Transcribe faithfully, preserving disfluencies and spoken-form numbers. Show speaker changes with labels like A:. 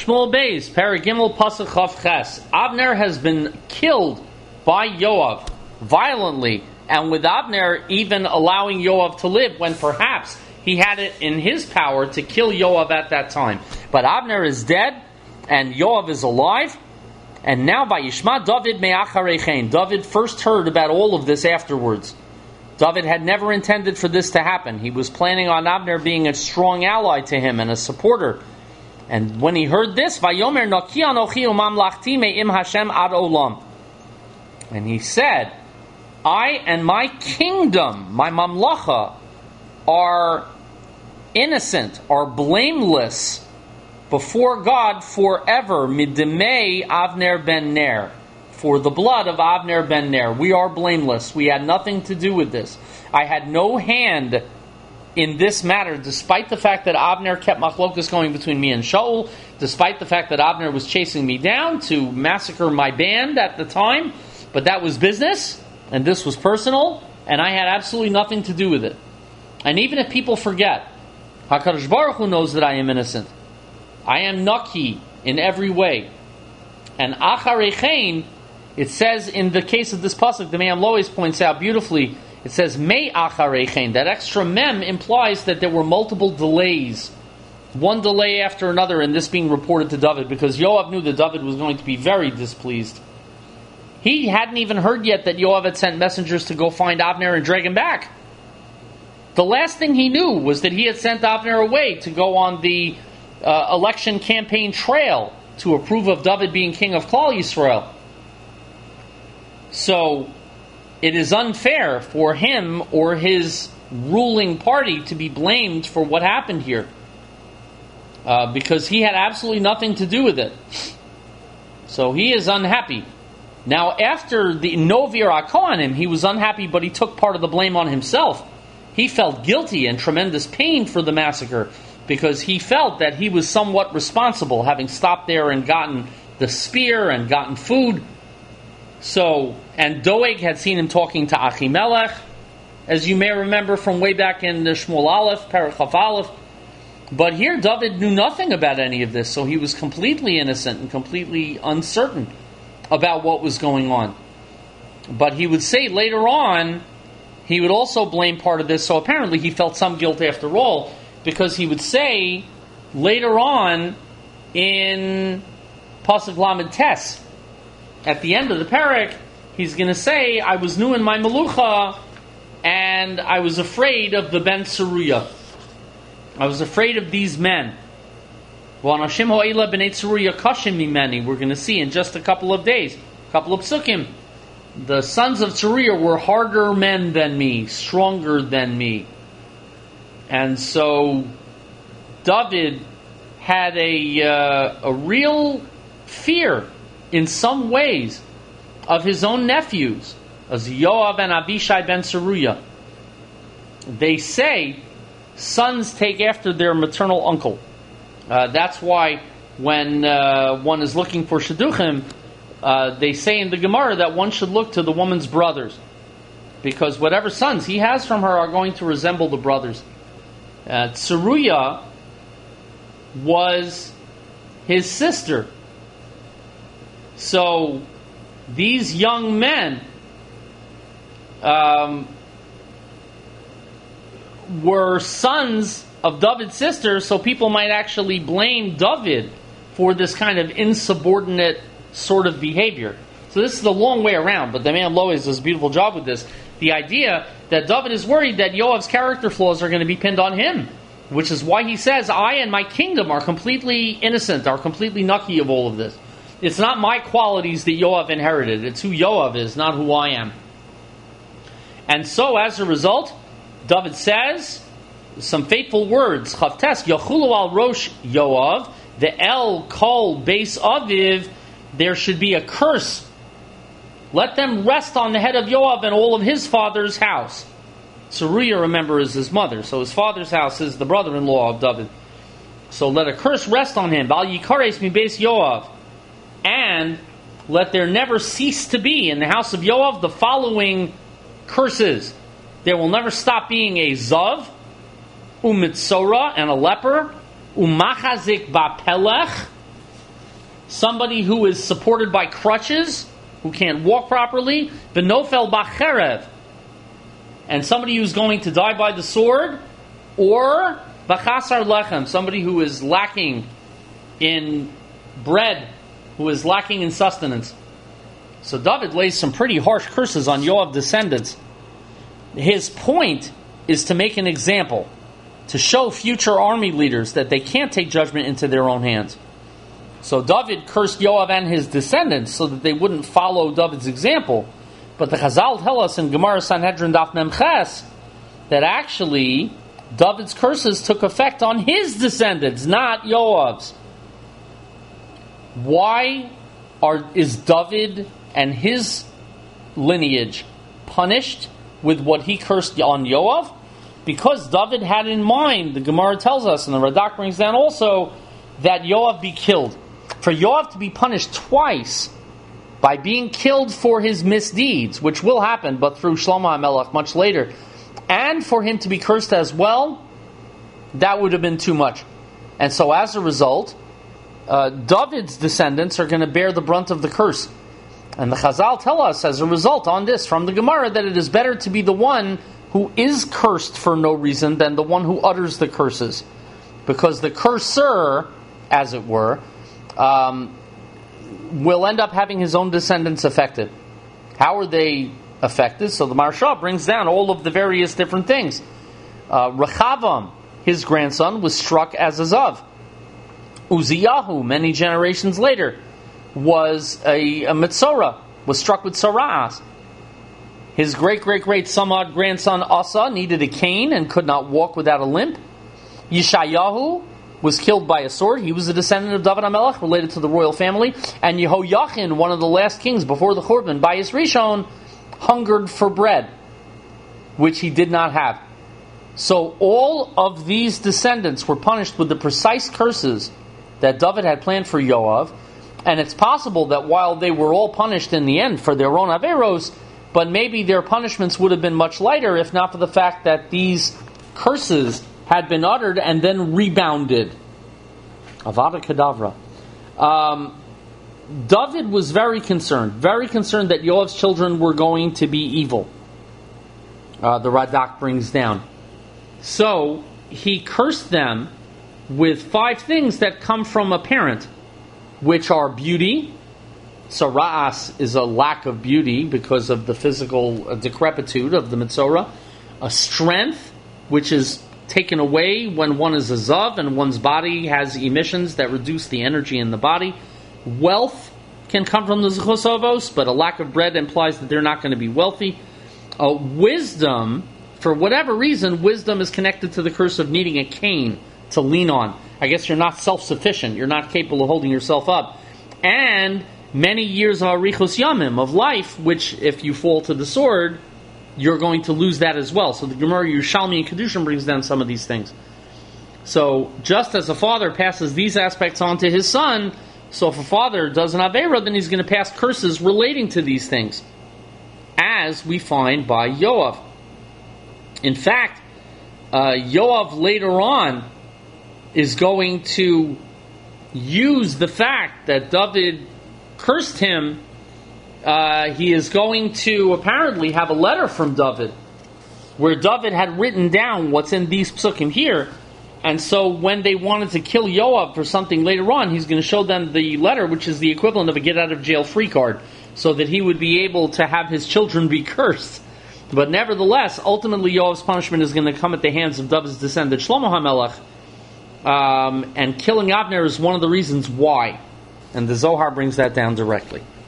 A: Shmuel Beis, Paragimel Pasuk Chav Ches. Avner has been killed by Yoav violently, and with Avner even allowing Yoav to live when perhaps he had it in his power to kill Yoav at that time. But Avner is dead, and Yoav is alive, and now by Yishma David me'acharei chen. David first heard about all of this afterwards. David had never intended for this to happen. He was planning on Avner being a strong ally to him and a supporter. And when he heard this, Vayomer Naki Anochi Umamlachti Me'im Hashem Ad Olam. And he said, I and my kingdom, my mamlacha, are innocent, are blameless before God forever. Midemei Avner ben Ner. For the blood of Avner ben Ner. We are blameless. We had nothing to do with this. I had no hand in this matter, despite the fact that Avner kept machlokas going between me and Shaul, despite the fact that Avner was chasing me down to massacre my band at the time, but that was business, and this was personal, and I had absolutely nothing to do with it. And even if people forget, HaKadosh Baruch Hu knows that I am innocent. I am naki in every way. And acharei chen, it says in the case of this pasuk, the Me'am Lois points out beautifully, it says, Mei acharei chen. That extra mem implies that there were multiple delays. One delay after another, and this being reported to David, because Yoav knew that David was going to be very displeased. He hadn't even heard yet that Yoav had sent messengers to go find Avner and drag him back. The last thing he knew was that he had sent Avner away to go on the uh, election campaign trail to approve of David being king of Klal Yisrael. So it is unfair for him or his ruling party to be blamed for what happened here. Uh, because he had absolutely nothing to do with it. So he is unhappy. Now after the Novir Akohanim, he was unhappy, but he took part of the blame on himself. He felt guilty and tremendous pain for the massacre because he felt that he was somewhat responsible, having stopped there and gotten the spear and gotten food. So, and Doeg had seen him talking to Achimelech, as you may remember from way back in the Shmuel Aleph, Parachaf Aleph. But here David knew nothing about any of this, so he was completely innocent and completely uncertain about what was going on. But he would say later on, he would also blame part of this, so apparently he felt some guilt after all, because he would say later on in Pasuk Lamed Tes, at the end of the parak, he's going to say, I was new in my melucha, and I was afraid of the Ben Tzeruya. I was afraid of these men. We're going to see in just a couple of days, a couple of psukim, the sons of Tzeruya were harder men than me, stronger than me. And so David had a uh, a real fear in some ways of his own nephews, as Yoav and Abishai ben Tzeruya. They say sons take after their maternal uncle. Uh, that's why when uh, one is looking for shidduchim, uh, they say in the Gemara that one should look to the woman's brothers, because whatever sons he has from her are going to resemble the brothers. Uh, Tzeruya was his sister. So these young men um, were sons of David's sister, so people might actually blame David for this kind of insubordinate sort of behavior. So this is the long way around, but the man Lois does a beautiful job with this. The idea that David is worried that Yoav's character flaws are going to be pinned on him, which is why he says, I and my kingdom are completely innocent, are completely nucky of all of this. It's not my qualities that Yoav inherited. It's who Yoav is, not who I am. And so, as a result, David says some fateful words. Chavtes, Yachulu al Rosh Yoav, the El Kol Beis Aviv, there should be a curse. Let them rest on the head of Yoav and all of his father's house. Tzeruya, remember, is his mother, so his father's house is the brother-in-law of David. So let a curse rest on him. Bal Yikares mi Beis Yoav. And let there never cease to be in the house of Yoav the following curses. There will never stop being a Zav, Umitzora, and a leper, Umachazik Bapelech, somebody who is supported by crutches, who can't walk properly, Benofel Bacherev, and somebody who's going to die by the sword, or Bachasar Lechem, somebody who is lacking in bread, who is lacking in sustenance. So David lays some pretty harsh curses on Yoav's descendants. His point is to make an example, to show future army leaders that they can't take judgment into their own hands. So David cursed Yoav and his descendants so that they wouldn't follow David's example. But the Chazal tell us in Gemara Sanhedrin Daf Mem Ches that actually David's curses took effect on his descendants, not Yoav's. Why are is David and his lineage punished with what he cursed on Yoav? Because David had in mind, the Gemara tells us, and the Radak brings down also, that Yoav be killed. For Yoav to be punished twice by being killed for his misdeeds, which will happen, but through Shlomo HaMelech much later, and for him to be cursed as well, that would have been too much. And so as a result, uh, David's descendants are going to bear the brunt of the curse. And the Chazal tell us as a result on this from the Gemara that it is better to be the one who is cursed for no reason than the one who utters the curses. Because the curser, as it were, um, will end up having his own descendants affected. How are they affected? So the Maharsha brings down all of the various different things. Uh, Rechavam, his grandson, was struck as a Zav. Uziyahu, many generations later, was a, a Metzora, was struck with Sara'as. His great-great-great Samad grandson Asa needed a cane and could not walk without a limp. Yeshayahu was killed by a sword. He was a descendant of David HaMelech, related to the royal family. And Yehoiachin, one of the last kings before the Churban, by his Rishon, hungered for bread, which he did not have. So all of these descendants were punished with the precise curses that David had planned for Yoav. And it's possible that while they were all punished in the end for their own Averos, but maybe their punishments would have been much lighter if not for the fact that these curses had been uttered and then rebounded. Avada Kedavra. Um, David was very concerned, very concerned that Yoav's children were going to be evil. Uh, the Radak brings down. So he cursed them with five things that come from a parent, which are beauty. So Ra'as is a lack of beauty because of the physical decrepitude of the Metzora. A strength, which is taken away when one is a Zav and one's body has emissions that reduce the energy in the body. Wealth can come from the Zechus Avos, but a lack of bread implies that they're not going to be wealthy. Uh, wisdom, for whatever reason, wisdom is connected to the curse of needing a cane to lean on. I guess you're not self-sufficient. You're not capable of holding yourself up. And many years of arichos yamim, of life, which if you fall to the sword, you're going to lose that as well. So the Gemara Yerushalmi and Kedushin brings down some of these things. So just as a father passes these aspects on to his son, so if a father does an Aveira, then he's going to pass curses relating to these things, as we find by Yoav. In fact, uh, Yoav later on is going to use the fact that David cursed him. Uh, he is going to apparently have a letter from David where David had written down what's in these psukim here. And so when they wanted to kill Yoav for something later on, he's going to show them the letter, which is the equivalent of a get-out-of-jail-free card, so that he would be able to have his children be cursed. But nevertheless, ultimately Yoav's punishment is going to come at the hands of David's descendant Shlomo HaMelech. Um, and killing Abner is one of the reasons why. And the Zohar brings that down directly.